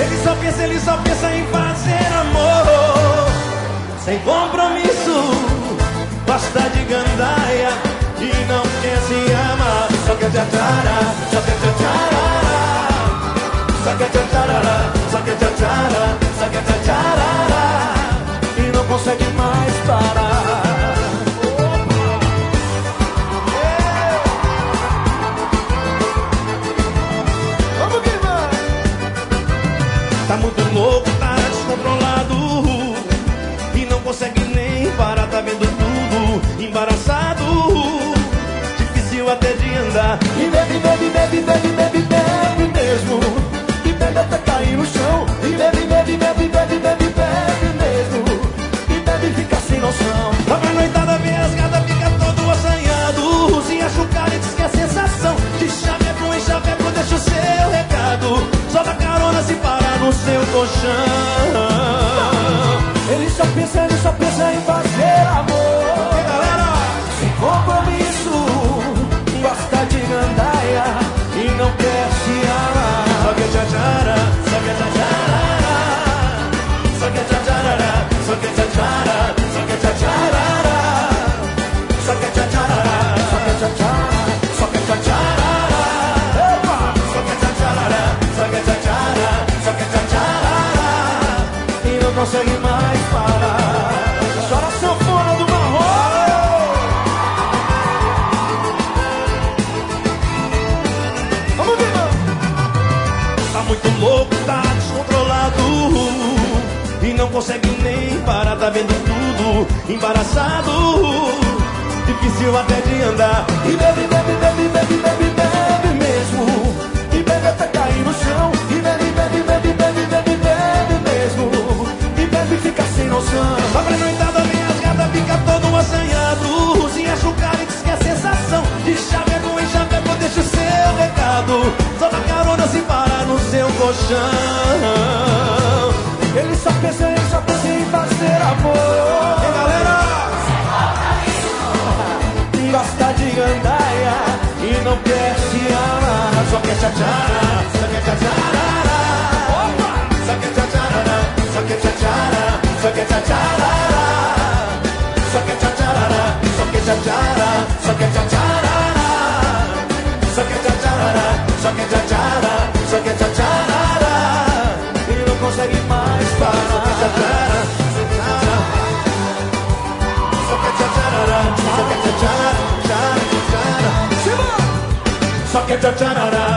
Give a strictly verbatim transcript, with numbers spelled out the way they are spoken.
Ele só pensa, ele só pensa em fazer amor sem compromisso. Gosta de gandaia e não quer se amar. Só quer tchatchara, só quer tchatchara, só quer tchatchara, só quer tchatchara, só quer tchatchara, e não consegue mais parar. Vamos que vai! Tá muito louco, tá descontrolado e não consegue nem parar, tá vendo tudo embaraçado, difícil até de andar. E bebe, bebe, bebe, bebe, bebe, bebe mesmo, e bebe até cair no chão. E bebe, bebe, bebe, bebe, bebe, bebe mesmo, e bebe e fica sem noção. Lá pra noitada vem as gatas, fica todo assanhado, se acha o cara e diz que é a sensação de chaveco em chaveco, deixa o seu recado, só dá carona se parar no seu colchão. Ele só pensa, ele só pensa em fazer amor, e galera, sem compromisso, gosta de gandaia e não quer se amar. Só quer tchatchara, só quer tchatchara, só quer tchatchara, só quer tchatchara, só quer tchatchara, só quer tchatchara, só quer tchatchara, só quer tchatchara, só quer tchatchara, só quer tchatchara, só quer tchatchara, e não consegue mais parar. Chora sanfona do marrom. Vamos ver, mano. Tá muito louco, tá descontrolado e não consegue nem parar, tá vendo tudo embaraçado, difícil até de andar. E bebe, bebe, bebe, bebe, bebe, bebe mesmo, e bebe até cair no chão. E bebe, bebe, bebe, bebe, bebe, bebe mesmo, e bebe e fica sem noção. Lá pra noitada vem as gatas, fica todo assanhado, se acha o cara e diz que é a sensação de chaveco em chaveco, deixa o seu recado, só dá carona se parar no seu colchão. Ele só pensa, ele só pensa em fazer amor. E galera, gosta de gandaia e não quer se amar. Só quer tchatchara, só quer tchatchara, só quer tchatchara, só quer tchatchara, só quer tchatchara, só quer tchatchara, só quer tchatchara, só quer tchatchara, só quer tchatchara, só quer tchatchara, só quer tchatchara, e não consegue mais parar. Só quer tchatchara, só quer tchatchara, só quer tchatchara, só quer tchatchara.